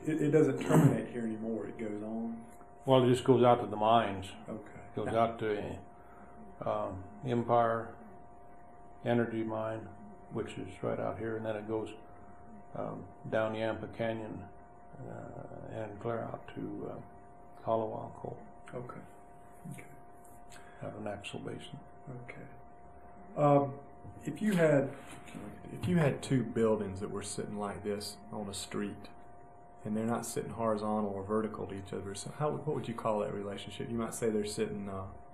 it doesn't terminate here anymore. It goes on. Well, it just goes out to the mines. Okay. Goes out to Empire Energy Mine, which is right out here, and then it goes down Yampa Canyon and clear out to Colorado Coal. Okay. Okay. Have an axle basin. Okay. If you had two buildings that were sitting like this on a street, and they're not sitting horizontal or vertical to each other, so what would you call that relationship? You might say they're sitting.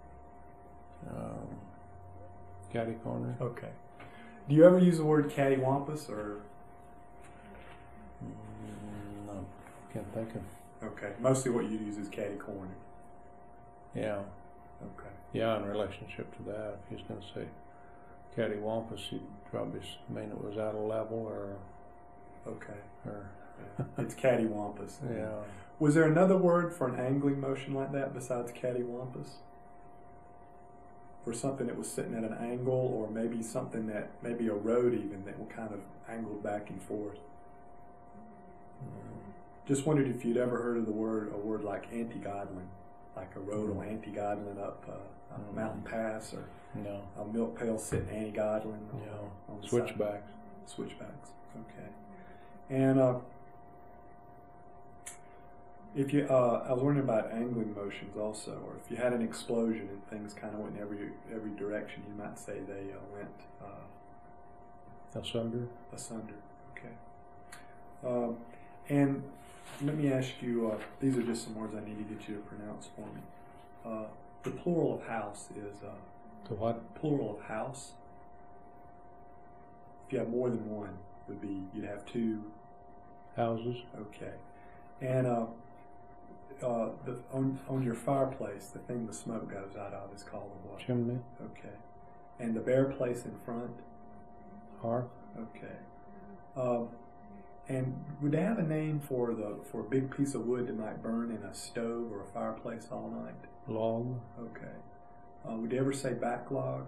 Catty corner. Okay. Do you ever use the word cattywampus or? No, can't think of. Okay. Mostly what you use is catty corner. Yeah. Okay. Yeah, in relationship to that, if he's going to say cattywampus, he'd probably mean it was out of level or. Okay. Or. Yeah. It's cattywampus. Yeah. Was there another word for an angling motion like that besides cattywampus? For something that was sitting at an angle, or maybe something that, maybe a road even, that were kind of angled back and forth? Just wondered if you'd ever heard of a word like anti-godling, like a road on anti-godling up a mountain pass, or No. a milk pail sitting anti-godling. No. On the Switchbacks. side. Switchbacks. Okay. And if you, I was wondering about angling motions also, or if you had an explosion and things kind of went in every direction, you might say they went Asunder. asunder. Okay. And let me ask you, these are just some words I need to get you to pronounce for me. The plural of house is The what? plural of house. If you have more than one, would be you'd have two. Houses. Okay. And on your fireplace, the thing the smoke goes out of is called a what? Chimney. Okay. And the bare place in front? Hearth. Okay. And would they have a name for a big piece of wood that might burn in a stove or a fireplace all night? Log. Okay. Would they ever say backlog?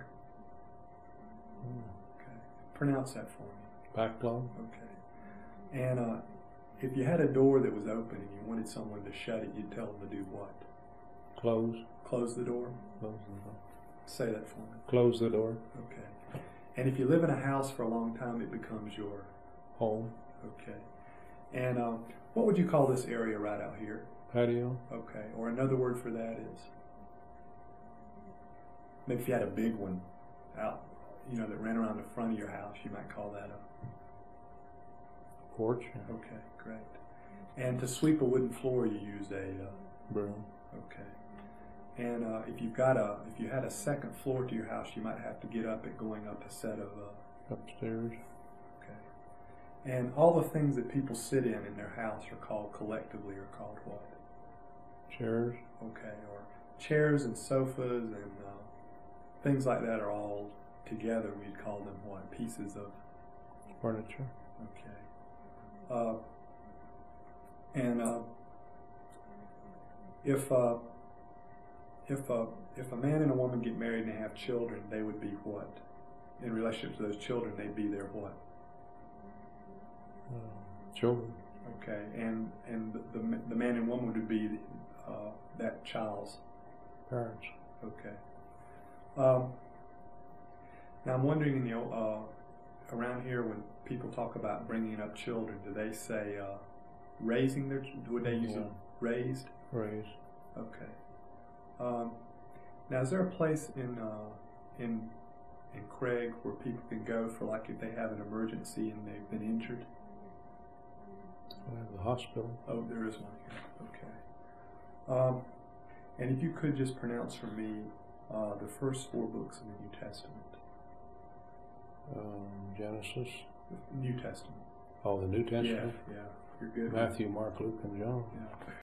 Okay. Pronounce that for me. Backlog. Okay. And if you had a door that was open and you wanted someone to shut it, you'd tell them to do what? Close. Close the door? Close the door. Say that for me. Close the door. Okay. And if you live in a house for a long time, it becomes your Home. okay. And what would you call this area right out here? Patio. Okay. Or another word for that is maybe if you had a big one out, that ran around the front of your house, you might call that a Porch. okay. Great. And to sweep a wooden floor, you use a Broom. okay. And if you had a second floor to your house, you might have to get up at going up a set of Upstairs. okay. And all the things that people sit in their house are called collectively are called what? Chairs. Okay. Or chairs and sofas and things like that are all together. We'd call them what? Pieces of Furniture. okay. And if a man and a woman get married and they have children, they would be what? In relationship to those children, they'd be their what? Children. Okay, and the man and woman would be that child's Parents. okay. Now I'm wondering, around here when people talk about bringing up children, do they say raising their? Would they use raised? Raised. Okay. Now, is there a place in Craig where people can go for, like, if they have an emergency and they've been injured? We have the hospital. Oh, there is one here. Okay. And if you could just pronounce for me the first 4 books of the New Testament. Genesis. New Testament. Oh, the New Testament. Yeah, you're good. Matthew, Mark, Luke, and John. Yeah.